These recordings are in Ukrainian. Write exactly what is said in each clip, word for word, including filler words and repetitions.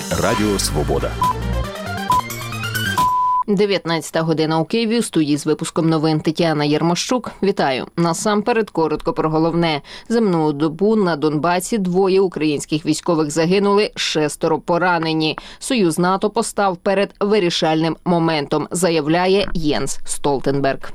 Радіо Свобода. дев'ятнадцята година у Києві. У студії з випуском новин Тетяна Єрмощук. Вітаю. Насамперед коротко про головне. За минулу добу на Донбасі двоє українських військових загинули, шестеро поранені. Союз НАТО постав перед вирішальним моментом, заявляє Єнс Столтенберг.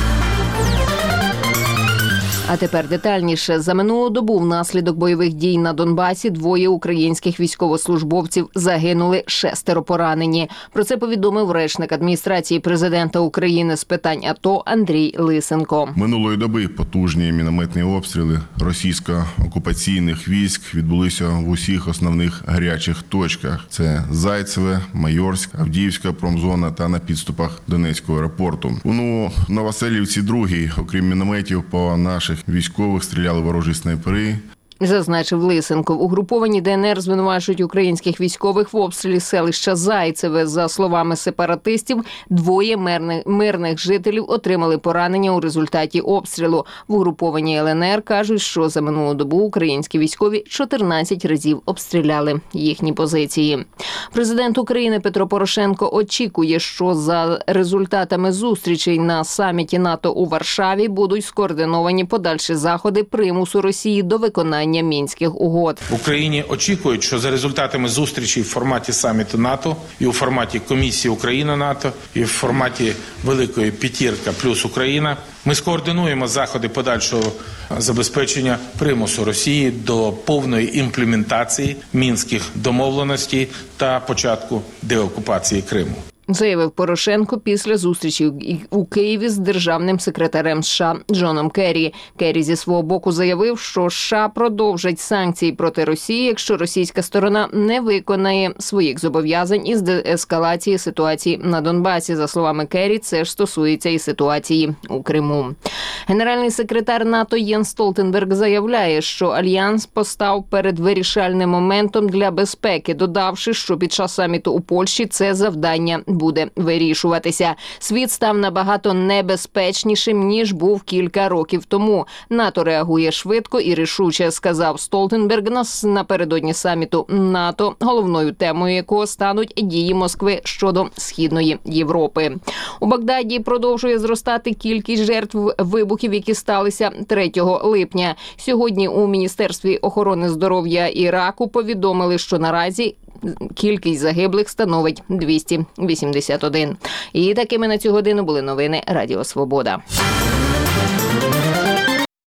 А тепер детальніше. За минулу добу внаслідок бойових дій на Донбасі двоє українських військовослужбовців загинули, шестеро поранені. Про це повідомив речник адміністрації президента України з питань АТО Андрій Лисенко. Минулої доби потужні мінометні обстріли російсько-окупаційних військ відбулися в усіх основних гарячих точках. Це Зайцеве, Майорськ, Авдіївська промзона та на підступах Донецького аеропорту. У Новоселівці другій, окрім мінометів, по наших військових стріляли ворожі снайпери. Зазначив Лисенко. Угруповані ДНР звинувачують українських військових в обстрілі селища Зайцеве. За словами сепаратистів, двоє мирних, мирних жителів отримали поранення у результаті обстрілу. В угрупованій ЛНР кажуть, що за минулу добу українські військові чотирнадцять разів обстріляли їхні позиції. Президент України Петро Порошенко очікує, що за результатами зустрічей на саміті НАТО у Варшаві будуть скоординовані подальші заходи примусу Росії до виконання Мінських угод. В Україні очікують, що за результатами зустрічей в форматі саміту НАТО і у форматі комісії Україна-НАТО і в форматі Великої п'ятірки плюс Україна ми скоординуємо заходи подальшого забезпечення примусу Росії до повної імплементації мінських домовленостей та початку деокупації Криму. Заявив Порошенко після зустрічі у Києві з державним секретарем США Джоном Керрі. Керрі зі свого боку заявив, що США продовжать санкції проти Росії, якщо російська сторона не виконає своїх зобов'язань із деескалації ситуації на Донбасі. За словами Керрі, це ж стосується і ситуації у Криму. Генеральний секретар НАТО Єнс Столтенберг заявляє, що Альянс постав перед вирішальним моментом для безпеки, додавши, що під час саміту у Польщі це завдання буде вирішуватися. Світ став набагато небезпечнішим, ніж був кілька років тому. НАТО реагує швидко і рішуче, сказав Столтенберг напередодні саміту НАТО, головною темою якого стануть дії Москви щодо Східної Європи. У Багдаді продовжує зростати кількість жертв вибухів, які сталися третього липня. Сьогодні у Міністерстві охорони здоров'я Іраку повідомили, що наразі кількість загиблих становить двісті вісімдесят один. І такими на цю годину були новини Радіо Свобода.